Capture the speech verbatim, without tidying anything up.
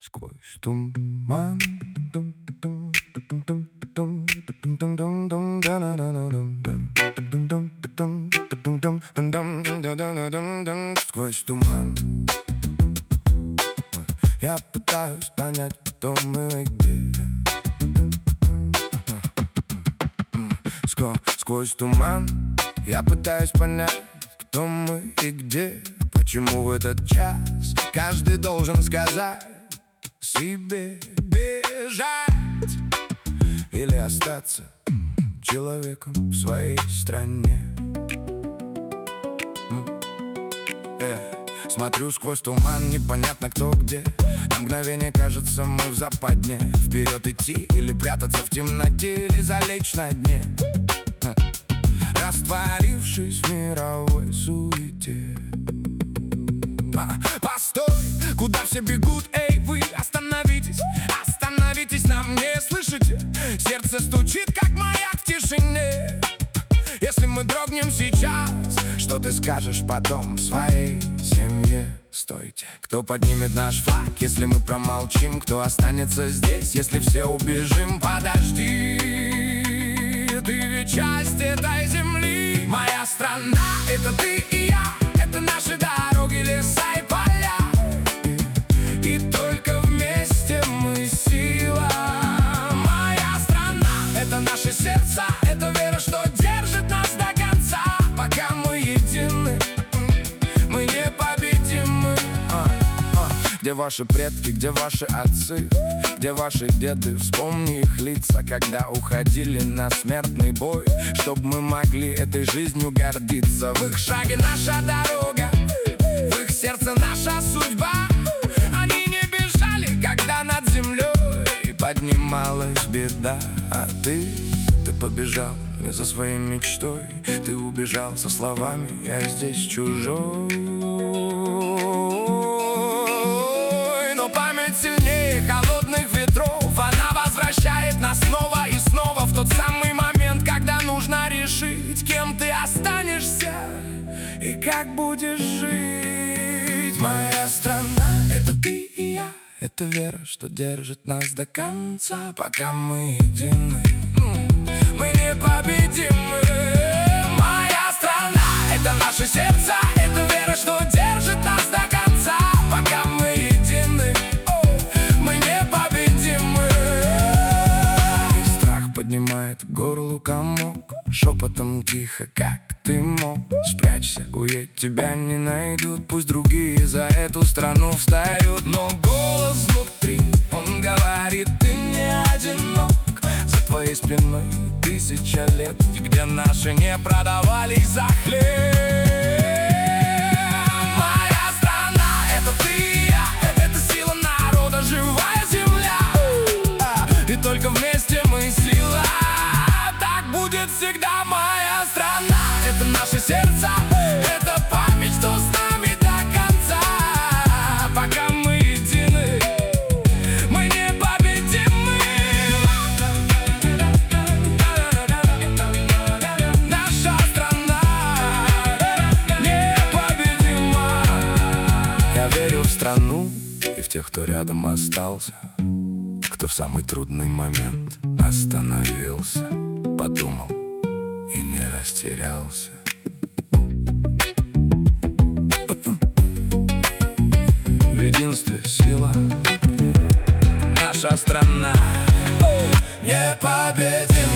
Сквозь туман. Сквозь туман я пытаюсь понять, кто мы и где. Сквозь туман я пытаюсь понять, кто мы и где. Почему в этот час каждый должен сказать себе бежать или остаться человеком в своей стране. Э, смотрю сквозь туман, непонятно кто где. На мгновение кажется, мы в западне. Вперед идти или прятаться в темноте, или залечь на дне, растворившись в мировой суете. А, постой, куда все бегут? Эй, вы, остановитесь, остановитесь, нам не слышите? Сердце стучит, как маяк в тишине. Если мы дрогнем сейчас, что ты скажешь потом своей семье? Стойте, кто поднимет наш флаг, если мы промолчим? Кто останется здесь, если все убежим? Подожди, ты ведь часть этой земли. Моя страна — это ты и я, это наши дороги, леса и поля. И, и только вместе мы сила. Моя страна — это наши сердца, это вера, что держит нас до конца. Пока мы едины, мы непобедимы. а, а. Где ваши предки, где ваши отцы, где ваши деды? Вспомни их лица, когда уходили на смертный бой, чтоб мы могли этой жизнью гордиться. В их шаге наша дорога, в их сердце наша судьба. Они не бежали, когда над землей поднималась беда. А ты, ты побежал не за своей мечтой. Ты убежал со словами «я здесь чужой». Но память сильнее холодных ветров. Она возвращает нас снова и снова в тот самый момент, когда нужно решить, кем ты останешься и как будешь жить. Моя страна — это ты и я, это вера, что держит нас до конца. Пока мы едины, мы непобедимы. Моя страна — это наши сердца, это вера, что держит нас до конца. Пока мы едины, мы непобедимы. И страх поднимает к горлу комок, шепотом тихо, как ты мог. Спрячься, уедь, тебя не найдут. Пусть другие за эту страну встают, но голос внутри, он говорит: ты не одинок. За твоей спиной тысяча лет, где наши не продавались за хлеб. Моя страна — это ты и я, это сила народа, живая земля. И только вместе мы сила. Так будет всегда. Моя страна — это наши сердца, это память, что с нами до конца. Пока мы едины, мы непобедимы. Наша страна непобедима. Я верю в страну и в тех, кто рядом остался, кто в самый трудный момент остановился, подумал и не растерялся. В единстве сила. Наша страна непобедима.